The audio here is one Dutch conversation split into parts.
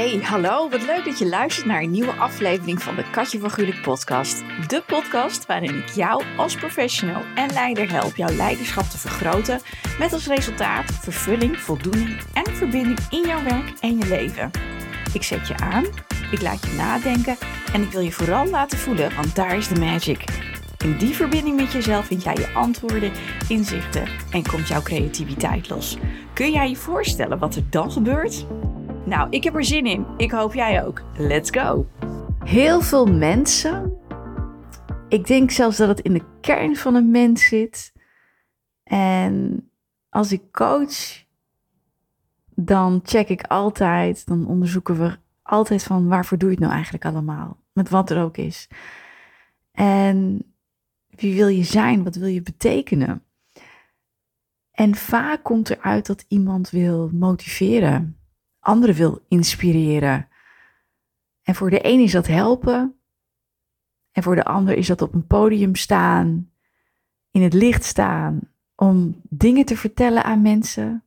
Hey, hallo. Wat leuk dat je luistert naar een nieuwe aflevering van de Katje van Gulik podcast. De podcast waarin ik jou als professional en leider help jouw leiderschap te vergroten met als resultaat vervulling, voldoening en verbinding in jouw werk en je leven. Ik zet je aan, ik laat je nadenken en ik wil je vooral laten voelen, want daar is de magic. In die verbinding met jezelf vind jij je antwoorden, inzichten en komt jouw creativiteit los. Kun jij je voorstellen wat er dan gebeurt? Nou, ik heb er zin in. Ik hoop jij ook. Let's go! Heel veel mensen, ik denk zelfs dat het in de kern van een mens zit. En als ik coach, dan check ik altijd, dan onderzoeken we altijd van waarvoor doe je het nou eigenlijk allemaal? Met wat er ook is. En wie wil je zijn? Wat wil je betekenen? En vaak komt eruit dat iemand wil motiveren. Anderen wil inspireren. En voor de een is dat helpen. En voor de ander is dat op een podium staan. In het licht staan. Om dingen te vertellen aan mensen.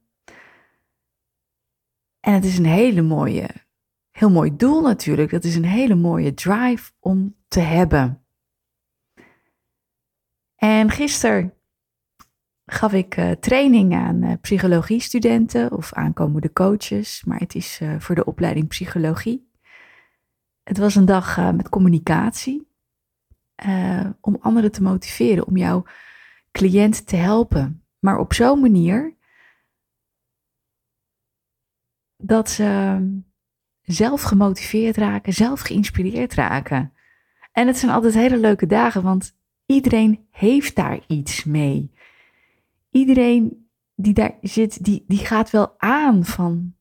En het is een heel mooi doel natuurlijk. Dat is een hele mooie drive om te hebben. En gisteren gaf ik training aan psychologiestudenten of aankomende coaches, maar het is voor de opleiding psychologie. Het was een dag met communicatie, om anderen te motiveren, om jouw cliënt te helpen. Maar op zo'n manier dat ze zelf gemotiveerd raken, zelf geïnspireerd raken. En het zijn altijd hele leuke dagen, want iedereen heeft daar iets mee. Iedereen die daar zit, die gaat wel aan van,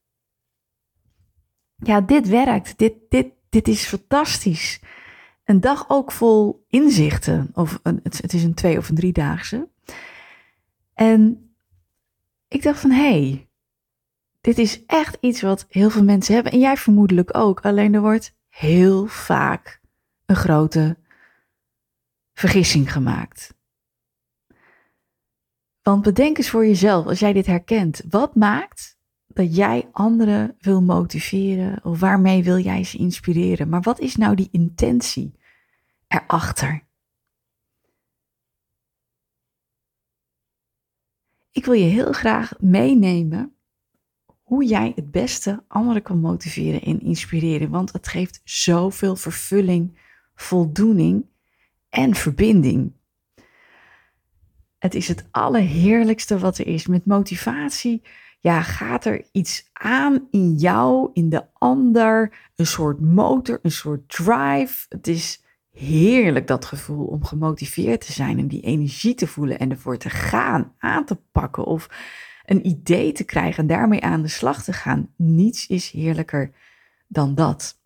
ja, dit werkt, dit is fantastisch. Een dag ook vol inzichten, of het is een 2 of een 3-daagse. En ik dacht van, hey, dit is echt iets wat heel veel mensen hebben. En jij vermoedelijk ook, alleen er wordt heel vaak een grote vergissing gemaakt. Want bedenk eens voor jezelf, als jij dit herkent, wat maakt dat jij anderen wil motiveren of waarmee wil jij ze inspireren? Maar wat is nou die intentie erachter? Ik wil je heel graag meenemen hoe jij het beste anderen kan motiveren en inspireren, want het geeft zoveel vervulling, voldoening en verbinding. Het is het allerheerlijkste wat er is. Met motivatie, ja, gaat er iets aan in jou, in de ander, een soort motor, een soort drive. Het is heerlijk, dat gevoel om gemotiveerd te zijn en die energie te voelen en ervoor te gaan, aan te pakken of een idee te krijgen en daarmee aan de slag te gaan. Niets is heerlijker dan dat.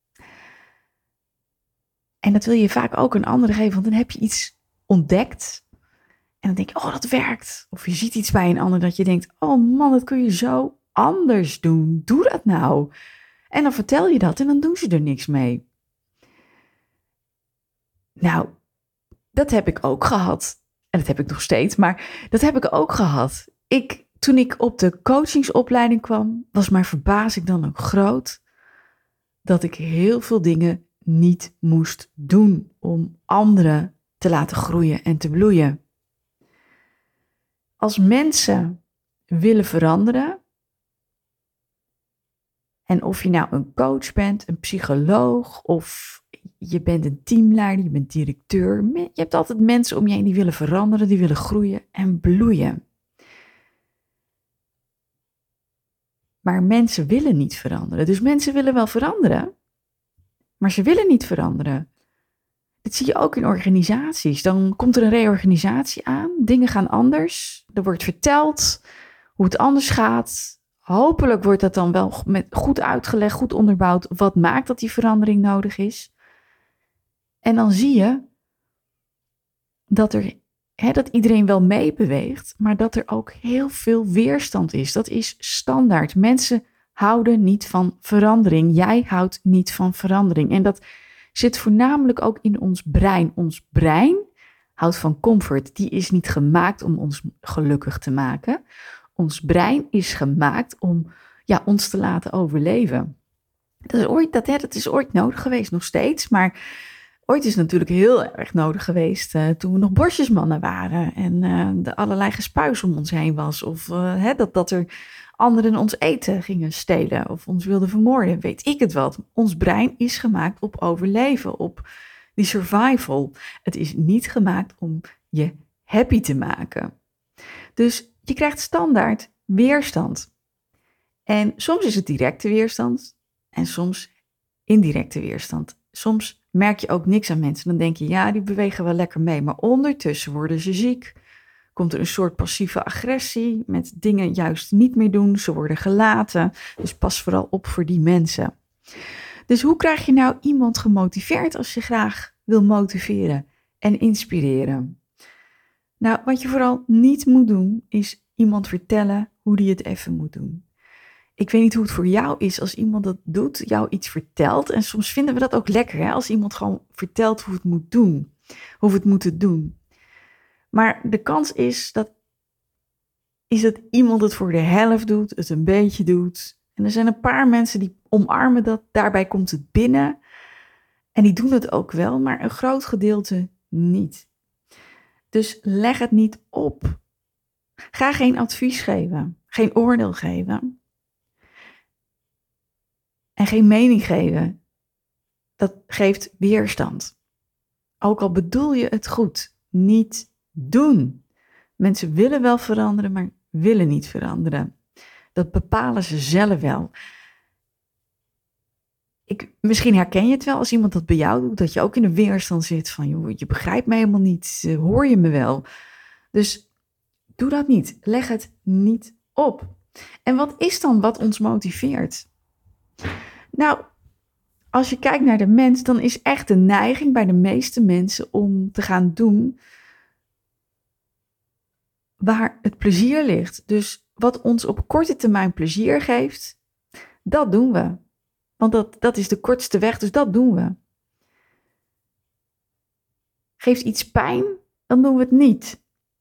En dat wil je vaak ook een ander geven, want dan heb je iets ontdekt. En dan denk je, oh, dat werkt. Of je ziet iets bij een ander dat je denkt, oh man, dat kun je zo anders doen. Doe dat nou. En dan vertel je dat en dan doen ze er niks mee. Nou, dat heb ik ook gehad. En dat heb ik nog steeds, maar dat heb ik ook gehad. Toen ik op de coachingsopleiding kwam, was mijn verbazing dan ook groot dat ik heel veel dingen niet moest doen om anderen te laten groeien en te bloeien. Als mensen willen veranderen, en of je nou een coach bent, een psycholoog, of je bent een teamleider, je bent directeur, je hebt altijd mensen om je heen die willen veranderen, die willen groeien en bloeien. Maar mensen willen niet veranderen. Dus mensen willen wel veranderen, maar ze willen niet veranderen. Dat zie je ook in organisaties. Dan komt er een reorganisatie aan. Dingen gaan anders. Er wordt verteld hoe het anders gaat. Hopelijk wordt dat dan wel goed uitgelegd, goed onderbouwd. Wat maakt dat die verandering nodig is. En dan zie je dat iedereen wel meebeweegt, maar dat er ook heel veel weerstand is. Dat is standaard. Mensen houden niet van verandering. Jij houdt niet van verandering. En dat zit voornamelijk ook in ons brein. Ons brein houdt van comfort. Die is niet gemaakt om ons gelukkig te maken. Ons brein is gemaakt om ons te laten overleven. Dat is ooit nodig geweest, nog steeds. Maar ooit is het natuurlijk heel erg nodig geweest toen we nog borstjesmannen waren. En er allerlei gespuis om ons heen was. Of dat er anderen ons eten gingen stelen of ons wilden vermoorden. Weet ik het wat. Ons brein is gemaakt op overleven, op die survival. Het is niet gemaakt om je happy te maken. Dus je krijgt standaard weerstand. En soms is het directe weerstand en soms indirecte weerstand. Soms merk je ook niks aan mensen. Dan denk je, ja, die bewegen wel lekker mee. Maar ondertussen worden ze ziek. Komt er een soort passieve agressie met dingen juist niet meer doen. Ze worden gelaten. Dus pas vooral op voor die mensen. Dus hoe krijg je nou iemand gemotiveerd als je graag wil motiveren en inspireren? Nou, wat je vooral niet moet doen, is iemand vertellen hoe die het even moet doen. Ik weet niet hoe het voor jou is als iemand dat doet, jou iets vertelt. En soms vinden we dat ook lekker, hè? Als iemand gewoon vertelt hoe het moet doen, hoe we het moeten doen. Maar de kans is dat iemand het voor de helft doet, het een beetje doet. En er zijn een paar mensen die omarmen dat, daarbij komt het binnen. En die doen het ook wel, maar een groot gedeelte niet. Dus leg het niet op. Ga geen advies geven, geen oordeel geven. En geen mening geven. Dat geeft weerstand. Ook al bedoel je het goed, niet doen. Mensen willen wel veranderen, maar willen niet veranderen. Dat bepalen ze zelf wel. Misschien herken je het wel als iemand dat bij jou doet, dat je ook in de weerstand zit van, joh, je begrijpt me helemaal niet, hoor je me wel? Dus doe dat niet, leg het niet op. En wat is dan wat ons motiveert? Nou, als je kijkt naar de mens, dan is echt de neiging bij de meeste mensen om te gaan doen waar het plezier ligt. Dus wat ons op korte termijn plezier geeft, dat doen we. Want dat is de kortste weg, dus dat doen we. Geeft iets pijn, dan doen we het niet.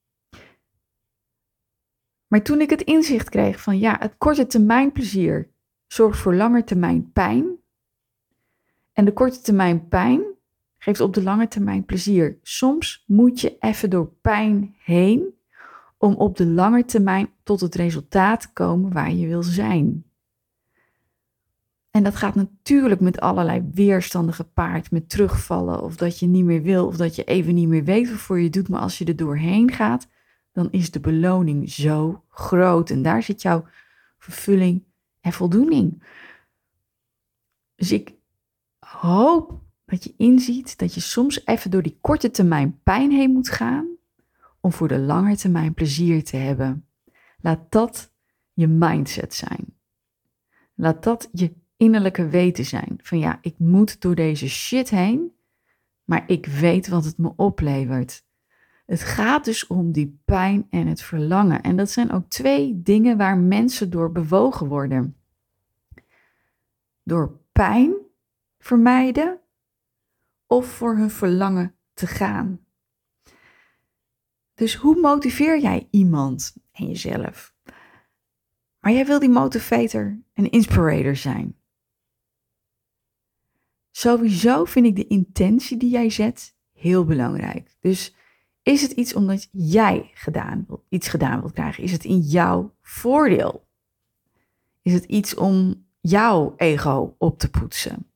Maar toen ik het inzicht kreeg van ja, het korte termijn plezier zorgt voor lange termijn pijn. En de korte termijn pijn geeft op de lange termijn plezier. Soms moet je even door pijn heen om op de lange termijn tot het resultaat te komen waar je wil zijn. En dat gaat natuurlijk met allerlei weerstanden gepaard, met terugvallen of dat je niet meer wil of dat je even niet meer weet waarvoor je doet. Maar als je er doorheen gaat, dan is de beloning zo groot en daar zit jouw vervulling en voldoening. Dus ik hoop dat je inziet dat je soms even door die korte termijn pijn heen moet gaan om voor de lange termijn plezier te hebben. Laat dat je mindset zijn. Laat dat je innerlijke weten zijn. Van ja, ik moet door deze shit heen, maar ik weet wat het me oplevert. Het gaat dus om die pijn en het verlangen. En dat zijn ook twee dingen waar mensen door bewogen worden. Door pijn vermijden of voor hun verlangen te gaan. Dus hoe motiveer jij iemand en jezelf? Maar jij wil die motivator en inspirator zijn. Sowieso vind ik de intentie die jij zet heel belangrijk. Dus is het iets omdat jij iets gedaan wilt krijgen? Is het in jouw voordeel? Is het iets om jouw ego op te poetsen?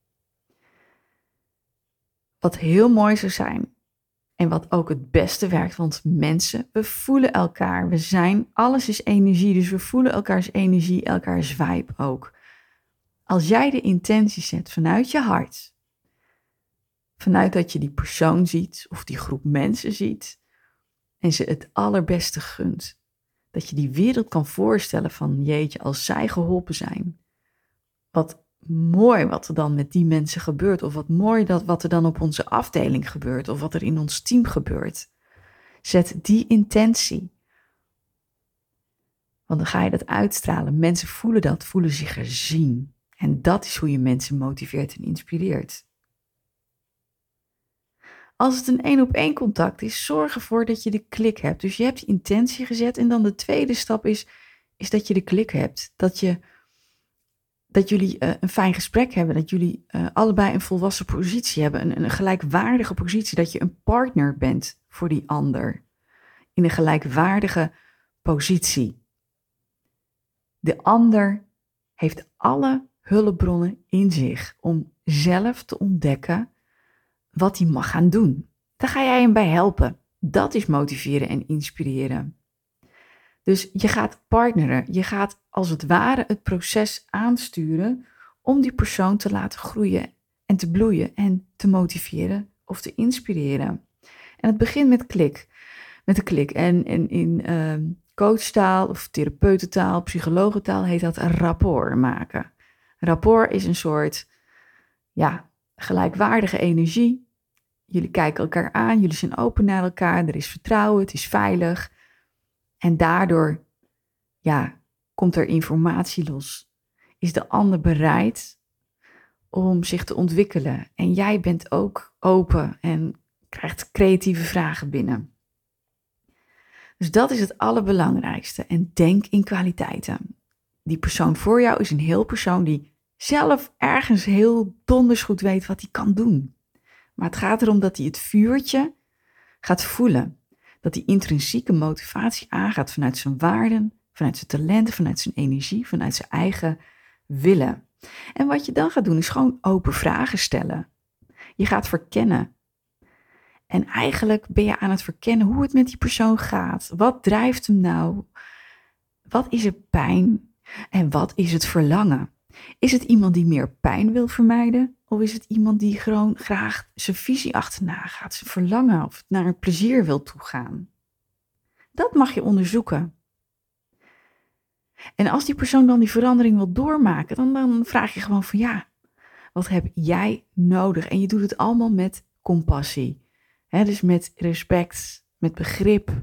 Wat heel mooi zou zijn en wat ook het beste werkt, want mensen, we voelen elkaar. Alles is energie, dus we voelen elkaars energie, elkaars vibe ook. Als jij de intentie zet vanuit je hart, vanuit dat je die persoon ziet of die groep mensen ziet en ze het allerbeste gunt, dat je die wereld kan voorstellen van jeetje, als zij geholpen zijn, wat mooi wat er dan met die mensen gebeurt of wat mooi wat er dan op onze afdeling gebeurt of wat er in ons team gebeurt. Zet die intentie. Want dan ga je dat uitstralen. Mensen voelen dat, voelen zich gezien. En dat is hoe je mensen motiveert en inspireert. Als het een 1-op-1 contact is, zorg ervoor dat je de klik hebt. Dus je hebt die intentie gezet en dan de tweede stap is dat je de klik hebt. Dat je dat jullie een fijn gesprek hebben. Dat jullie allebei een volwassen positie hebben. Een gelijkwaardige positie. Dat je een partner bent voor die ander. In een gelijkwaardige positie. De ander heeft alle hulpbronnen in zich om zelf te ontdekken wat hij mag gaan doen. Daar ga jij hem bij helpen. Dat is motiveren en inspireren. Dus je gaat partneren. Je gaat als het ware het proces aansturen om die persoon te laten groeien en te bloeien en te motiveren of te inspireren. En het begint met een klik. En in coachtaal of therapeutentaal, psychologentaal heet dat een rapport maken. Rapport is een soort gelijkwaardige energie. Jullie kijken elkaar aan, jullie zijn open naar elkaar, er is vertrouwen, het is veilig. En daardoor komt er informatie los. Is de ander bereid om zich te ontwikkelen? En jij bent ook open en krijgt creatieve vragen binnen. Dus dat is het allerbelangrijkste. En denk in kwaliteiten. Die persoon voor jou is een heel persoon die zelf ergens heel donders goed weet wat hij kan doen. Maar het gaat erom dat hij het vuurtje gaat voelen. Dat hij intrinsieke motivatie aangaat vanuit zijn waarden, vanuit zijn talenten, vanuit zijn energie, vanuit zijn eigen willen. En wat je dan gaat doen is gewoon open vragen stellen. Je gaat verkennen. En eigenlijk ben je aan het verkennen hoe het met die persoon gaat. Wat drijft hem nou? Wat is er pijn? En wat is het verlangen? Is het iemand die meer pijn wil vermijden? Of is het iemand die gewoon graag zijn visie achterna gaat, zijn verlangen of naar een plezier wil toegaan? Dat mag je onderzoeken. En als die persoon dan die verandering wil doormaken, dan vraag je gewoon van wat heb jij nodig? En je doet het allemaal met compassie. Dus met respect, met begrip.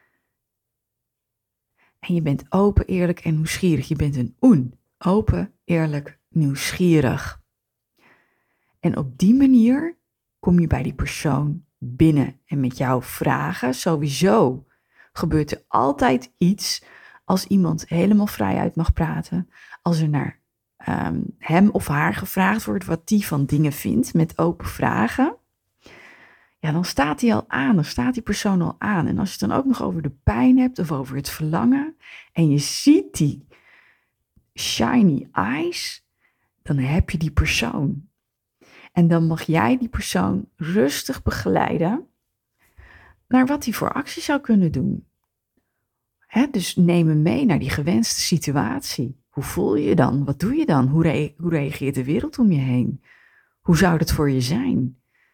En je bent open, eerlijk en nieuwsgierig. Je bent een oen. Open, eerlijk, nieuwsgierig. En op die manier kom je bij die persoon binnen. En met jouw vragen, sowieso, gebeurt er altijd iets als iemand helemaal vrijuit mag praten. Als er naar hem of haar gevraagd wordt wat die van dingen vindt met open vragen. Ja, dan staat hij al aan, dan staat die persoon al aan. En als je het dan ook nog over de pijn hebt of over het verlangen en je ziet die shiny eyes, dan heb je die persoon. En dan mag jij die persoon rustig begeleiden naar wat hij voor actie zou kunnen doen. Dus neem hem mee naar die gewenste situatie. Hoe voel je je dan? Wat doe je dan? Hoe reageert de wereld om je heen? Hoe zou dat voor je zijn?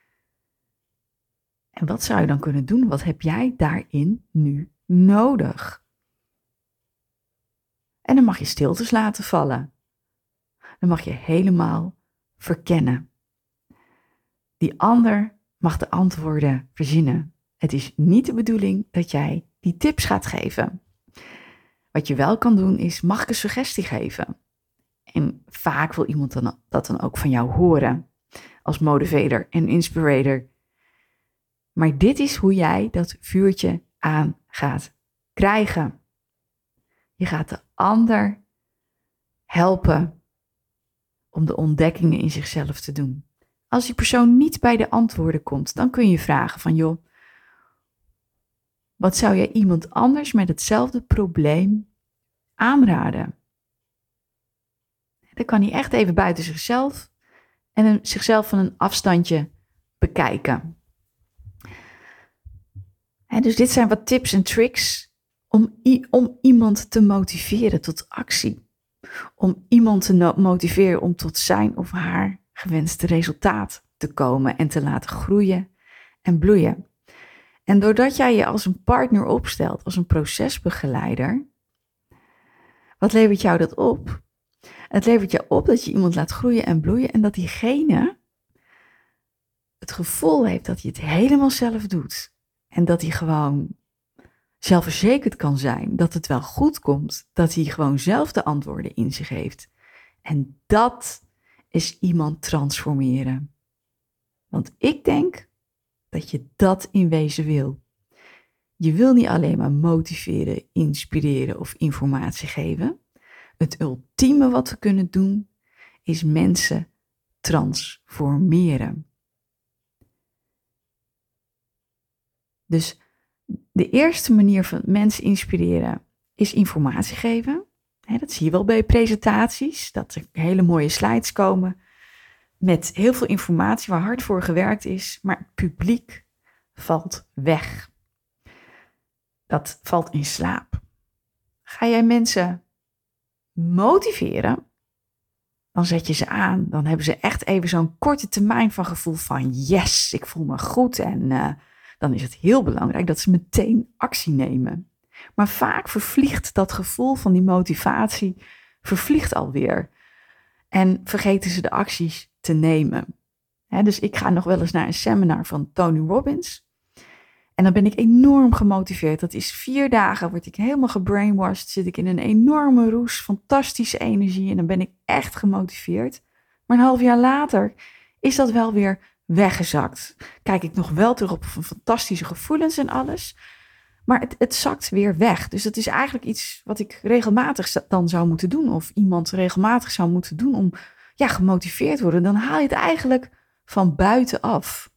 En wat zou je dan kunnen doen? Wat heb jij daarin nu nodig? En dan mag je stiltes laten vallen. Dan mag je helemaal verkennen. Die ander mag de antwoorden verzinnen. Het is niet de bedoeling dat jij die tips gaat geven. Wat je wel kan doen is, mag ik een suggestie geven? En vaak wil iemand dat dan ook van jou horen. Als motivator en inspirator. Maar dit is hoe jij dat vuurtje aan gaat krijgen. Je gaat de ander helpen om de ontdekkingen in zichzelf te doen. Als die persoon niet bij de antwoorden komt, dan kun je vragen van wat zou jij iemand anders met hetzelfde probleem aanraden? Dan kan hij echt even buiten zichzelf en zichzelf van een afstandje bekijken. Dus dit zijn wat tips en tricks om iemand te motiveren tot actie. Om iemand te motiveren om tot zijn of haar gewenste resultaat te komen en te laten groeien en bloeien. En doordat jij je als een partner opstelt, als een procesbegeleider, wat levert jou dat op? Het levert jou op dat je iemand laat groeien en bloeien en dat diegene het gevoel heeft dat hij het helemaal zelf doet. En dat hij gewoon zelfverzekerd kan zijn, dat het wel goed komt, dat hij gewoon zelf de antwoorden in zich heeft. En dat is iemand transformeren. Want ik denk dat je dat in wezen wil. Je wil niet alleen maar motiveren, inspireren of informatie geven. Het ultieme wat we kunnen doen is mensen transformeren. Dus de eerste manier van mensen inspireren is informatie geven. Dat zie je wel bij presentaties, dat er hele mooie slides komen met heel veel informatie waar hard voor gewerkt is, maar het publiek valt weg. Dat valt in slaap. Ga jij mensen motiveren, dan zet je ze aan. Dan hebben ze echt even zo'n korte termijn van gevoel van yes, ik voel me goed. En dan is het heel belangrijk dat ze meteen actie nemen. Maar vaak vervliegt dat gevoel van die motivatie, vervliegt alweer. En vergeten ze de acties te nemen. Dus ik ga nog wel eens naar een seminar van Tony Robbins. En dan ben ik enorm gemotiveerd. Dat is 4 dagen, word ik helemaal gebrainwashed. Zit ik in een enorme roes, fantastische energie. En dan ben ik echt gemotiveerd. Maar een half jaar later is dat wel weer weggezakt. Kijk ik nog wel terug op fantastische gevoelens en alles. Maar het zakt weer weg. Dus dat is eigenlijk iets wat ik regelmatig dan zou moeten doen. Of iemand regelmatig zou moeten doen om gemotiveerd te worden. Dan haal je het eigenlijk van buitenaf.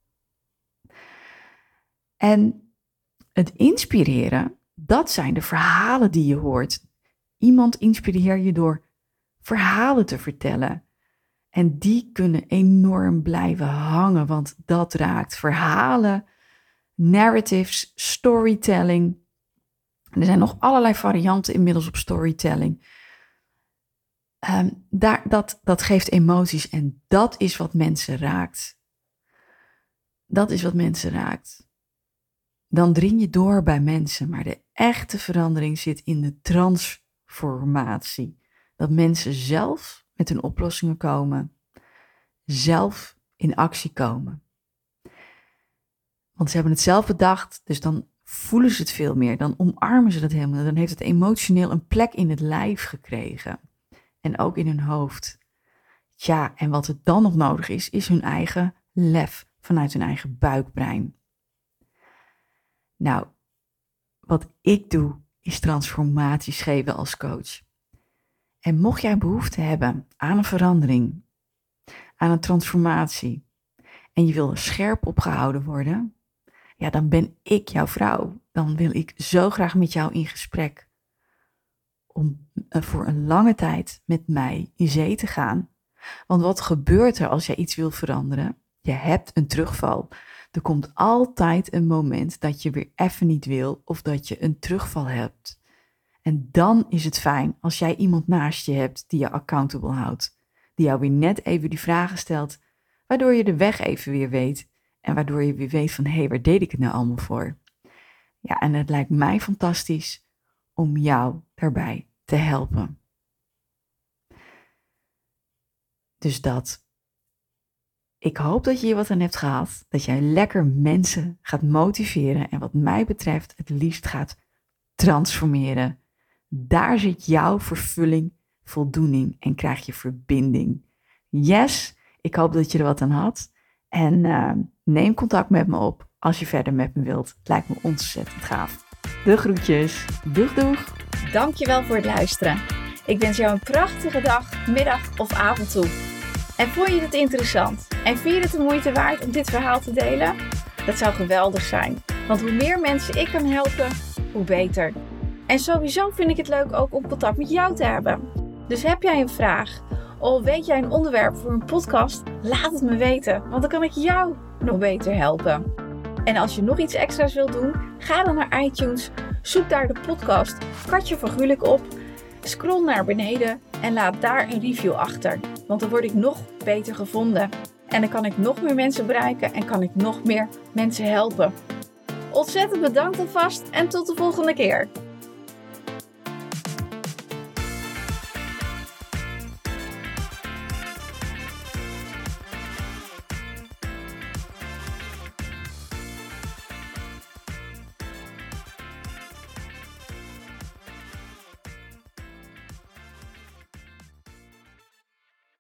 En het inspireren, dat zijn de verhalen die je hoort. Iemand inspireer je door verhalen te vertellen. En die kunnen enorm blijven hangen, want dat raakt verhalen, narratives, storytelling. En er zijn nog allerlei varianten inmiddels op storytelling. Dat geeft emoties en dat is wat mensen raakt. Dat is wat mensen raakt. Dan dring je door bij mensen, maar de echte verandering zit in de transformatie. Dat mensen zelf met hun oplossingen komen, zelf in actie komen. Want ze hebben het zelf bedacht, dus dan voelen ze het veel meer, dan omarmen ze het helemaal, dan heeft het emotioneel een plek in het lijf gekregen en ook in hun hoofd. Tja, en wat er dan nog nodig is hun eigen lef vanuit hun eigen buikbrein. Nou, wat ik doe is transformaties geven als coach. En mocht jij behoefte hebben aan een verandering, aan een transformatie en je wil er scherp op gehouden worden, dan ben ik jouw vrouw. Dan wil ik zo graag met jou in gesprek om voor een lange tijd met mij in zee te gaan. Want wat gebeurt er als jij iets wil veranderen? Je hebt een terugval. Er komt altijd een moment dat je weer even niet wil of dat je een terugval hebt. En dan is het fijn als jij iemand naast je hebt die je accountable houdt. Die jou weer net even die vragen stelt, waardoor je de weg even weer weet. En waardoor je weer weet van, hé, waar deed ik het nou allemaal voor? Ja, en het lijkt mij fantastisch om jou daarbij te helpen. Dus dat. Ik hoop dat je hier wat aan hebt gehad. Dat jij lekker mensen gaat motiveren. En wat mij betreft het liefst gaat transformeren. Daar zit jouw vervulling, voldoening en krijg je verbinding. Yes, ik hoop dat je er wat aan had. En neem contact met me op als je verder met me wilt. Het lijkt me ontzettend gaaf. De groetjes. Doeg doeg. Dankjewel voor het luisteren. Ik wens jou een prachtige dag, middag of avond toe. En vond je het interessant? En vind je het de moeite waard om dit verhaal te delen? Dat zou geweldig zijn. Want hoe meer mensen ik kan helpen, hoe beter. En sowieso vind ik het leuk ook om contact met jou te hebben. Dus heb jij een vraag? Of weet jij een onderwerp voor een podcast? Laat het me weten, want dan kan ik jou nog beter helpen. En als je nog iets extra's wilt doen, ga dan naar iTunes, zoek daar de podcast Katje van Gulik op, scroll naar beneden en laat daar een review achter. Want dan word ik nog beter gevonden. En dan kan ik nog meer mensen bereiken en kan ik nog meer mensen helpen. Ontzettend bedankt alvast en tot de volgende keer.